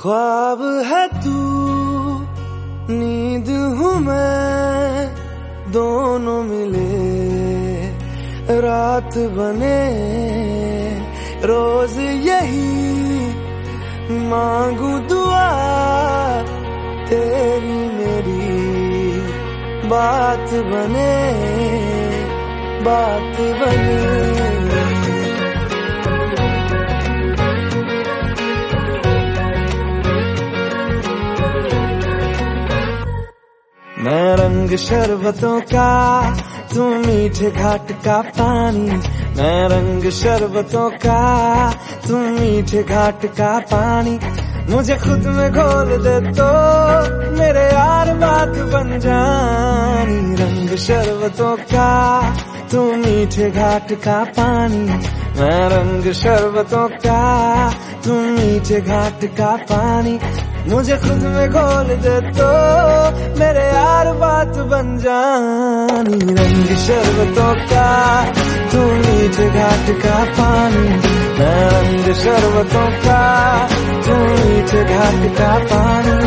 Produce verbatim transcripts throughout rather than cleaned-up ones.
ख्वाब है तू, नींद हूँ मैं, दोनों मिले रात बने। रोज यही मांगू दुआ, तेरी मेरी बात बने, बात बने। मैं रंग शरबतों का, तू मीठे घाट का पानी। मैं रंग शरबतों का, तू मीठे घाट का पानी। मुझे खुद में घोल दे तो मेरे यार बात बन जानी। रंग शरबतों का, तू मीठे घाट का पानी। मैं रंग शरबतों का, तू मीठे घाट का पानी। मुझे खुद में घोल दे तो मेरे यार बात बन जानी। रंग शरबतों का, तू मीठे घाट का पानी। मैं रंग शरबतों का, तू मीठे घाट का पानी।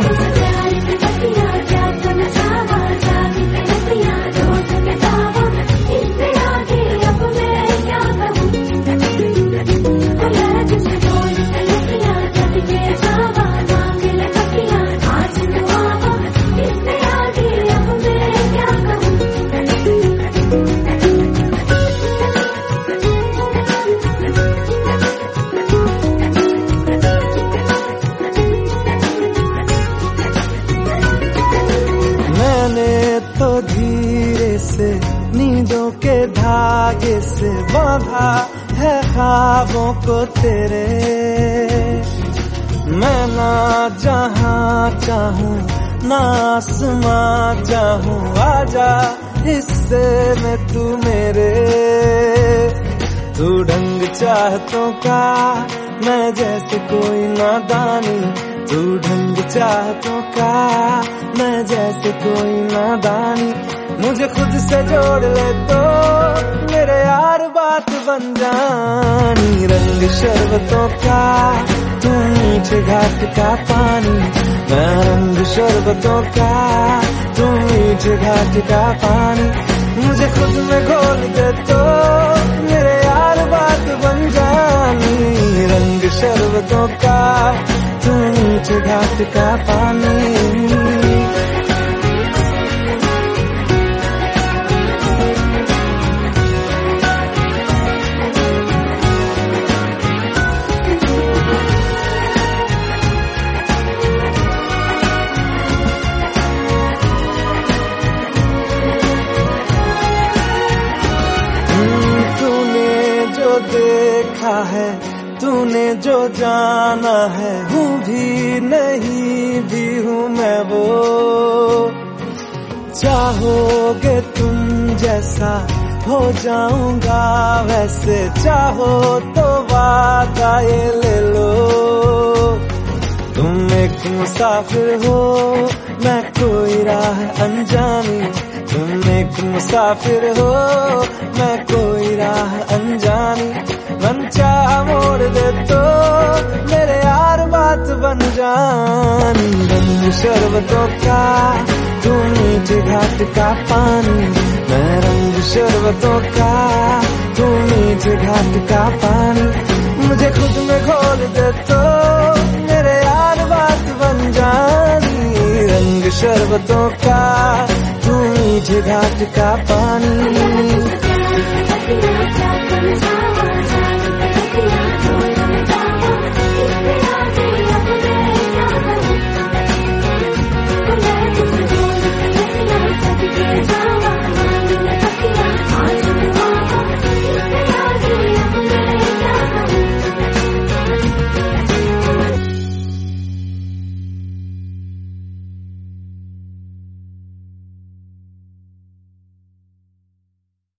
तो धीरे से नींदों के धागे से बांधा है ख्वाबों को तेरे। मैं ना जहां चाहूं ना आसमां चाहूं, आजा हिस्से में तू मेरे। तू ढंग चाहतों का, मैं जैसे कोई नादानी। तू ढंग चाहतों का, मैं जैसे कोई नादानी। मुझे खुद से जोड़ ले तो मेरे यार बात बन जानी। रंग शरबतों का, तू मीठे घाट का पानी। मैं रंग शरबतों का, तू मीठे घाट का पानी। मुझे खुद में घोल दे तो मेरे यार बात बन जानी। रंग शरबतों का, तू मीठे घाट का पानी। देखा है तूने जो जाना है, हूँ भी नहीं भी हूँ मैं वो। चाहोगे तुम जैसा हो जाऊंगा वैसे, चाहो तो वादा ये ले लो। तुम एक मुसाफिर हो, मैं कोई राह अनजानी। तुम एक मुसाफिर हो, मैं कोई राह अनजानी। मन चाह मोड़ दे तो मेरे यार बात बन जानी। रंग शरबतों का, तू मीठे घाट का पानी। मैं रंग शरबतों का, तू मीठे घाट का पानी। मुझे खुद में घोल दे तो मेरे यार बात बन जानी। रंग शरबतों का, तू मीठे घाट का पानी।